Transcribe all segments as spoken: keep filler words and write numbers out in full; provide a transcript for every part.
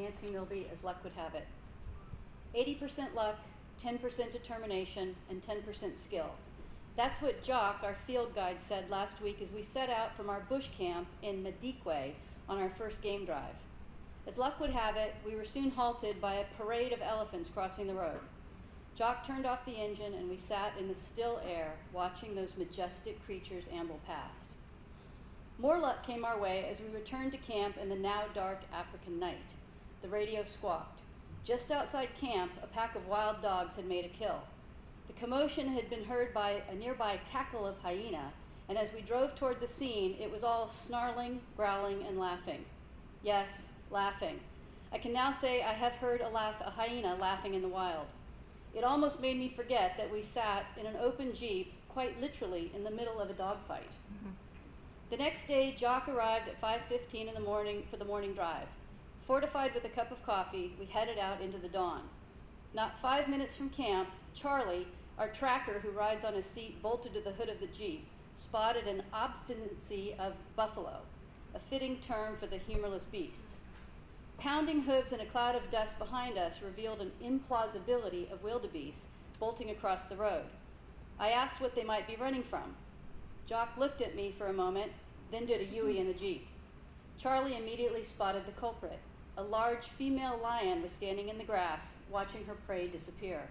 Nancy Milby as luck would have it. eighty percent luck, ten percent determination, and ten percent skill. That's what Jock, our field guide, said last week as we set out from our bush camp in Madikwe on our first game drive. As luck would have it, we were soon halted by a parade of elephants crossing the road. Jock turned off the engine and we sat in the still air watching those majestic creatures amble past. More luck came our way as we returned to camp in the now dark African night. The radio squawked. Just outside camp, a pack of wild dogs had made a kill. The commotion had been heard by a nearby cackle of hyena, and as we drove toward the scene, it was all snarling, growling, and laughing. Yes, laughing. I can now say I have heard a, laugh, a hyena laughing in the wild. It almost made me forget that we sat in an open jeep, quite literally in the middle of a dogfight. Mm-hmm. The next day, Jock arrived at five fifteen in the morning for the morning drive. Fortified with a cup of coffee, we headed out into the dawn. Not five minutes from camp, Charlie, our tracker who rides on a seat bolted to the hood of the Jeep, spotted an obstinacy of buffalo, a fitting term for the humorless beasts. Pounding hooves and a cloud of dust behind us revealed an implausibility of wildebeest bolting across the road. I asked what they might be running from. Jock looked at me for a moment, then did a U-ey in the Jeep. Charlie immediately spotted the culprit. A large female lion was standing in the grass, watching her prey disappear.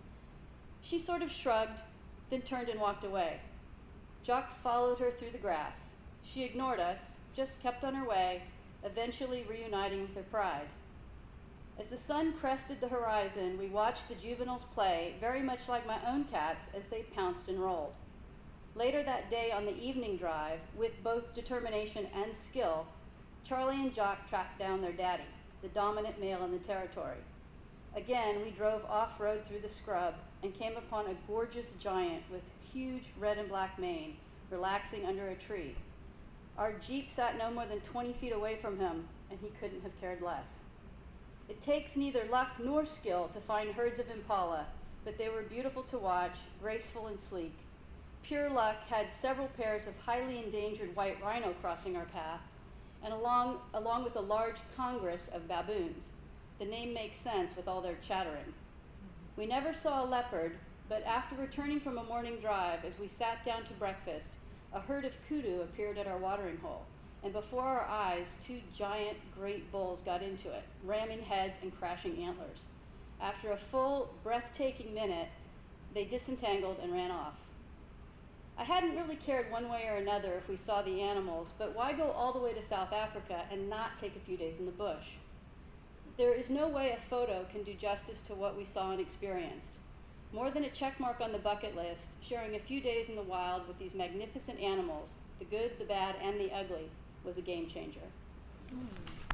She sort of shrugged, then turned and walked away. Jock followed her through the grass. She ignored us, just kept on her way, eventually reuniting with her pride. As the sun crested the horizon, we watched the juveniles play, very much like my own cats, as they pounced and rolled. Later that day on the evening drive, with both determination and skill, Charlie and Jock tracked down their daddy, the dominant male in the territory. Again, we drove off-road through the scrub and came upon a gorgeous giant with huge red and black mane, relaxing under a tree. Our Jeep sat no more than twenty feet away from him, and he couldn't have cared less. It takes neither luck nor skill to find herds of impala, but they were beautiful to watch, graceful and sleek. Pure luck had several pairs of highly endangered white rhino crossing our path, and along, along with a large congress of baboons. The name makes sense with all their chattering. We never saw a leopard, but after returning from a morning drive, as we sat down to breakfast, a herd of kudu appeared at our watering hole, and before our eyes, two giant great bulls got into it, ramming heads and crashing antlers. After a full, breathtaking minute, they disentangled and ran off. I hadn't really cared one way or another if we saw the animals, but why go all the way to South Africa and not take a few days in the bush? There is no way a photo can do justice to what we saw and experienced. More than a check mark on the bucket list, sharing a few days in the wild with these magnificent animals, the good, the bad, and the ugly, was a game changer. Mm.